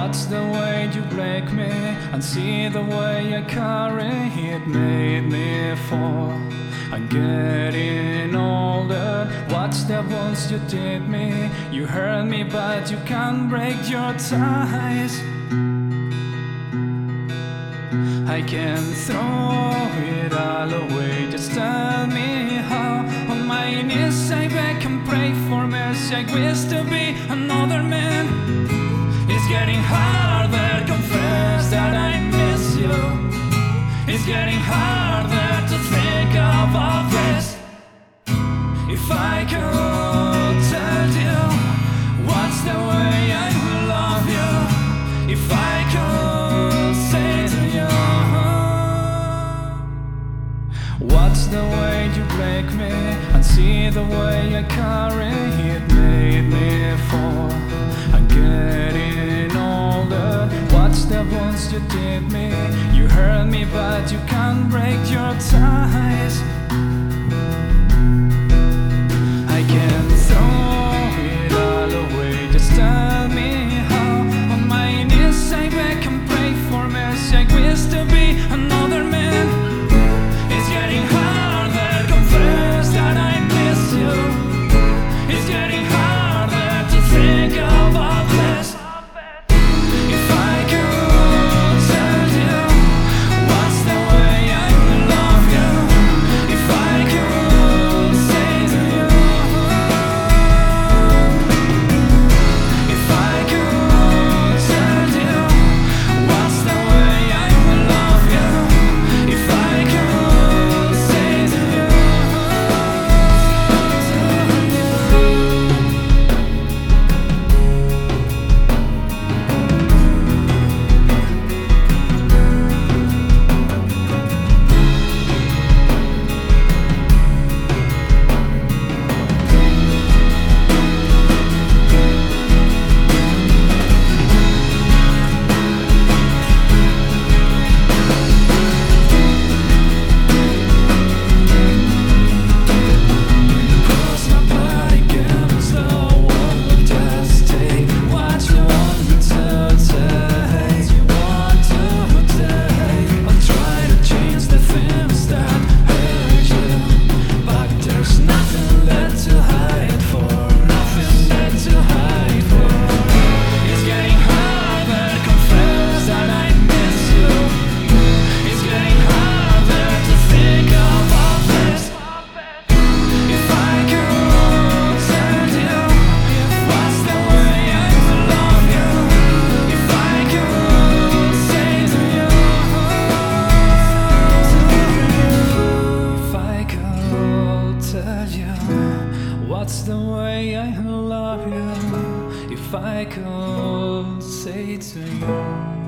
Watch the way you break me and see the way I carry it. Made me fall. I'm getting older. Watch the wounds you did me. You hurt me, but you can't break your ties. I can throw it all away. Just tell me how. On my knees I beg and pray for mercy. I wish to be another man. It's getting harder, confess that I miss you. It's getting harder to think of all this. If I could tell you what's the way I love you. If I could say to you, watch the way you break me and see the way I carry it. Made me fall. I'm getting older. Watch the wounds you did me. You hurt me, but you can't break your ties. I can throw it all away. Just tell me how. On my knees I beg and pray for mercy. I wish to be another man. It's getting harder, confess that I miss you. It's getting harder to think of all this. If I could tell you what's the way I love you. If I could say to you, if I could tell you what's the way I love you. If I could say to you. What's the way I love you. If I could say to you.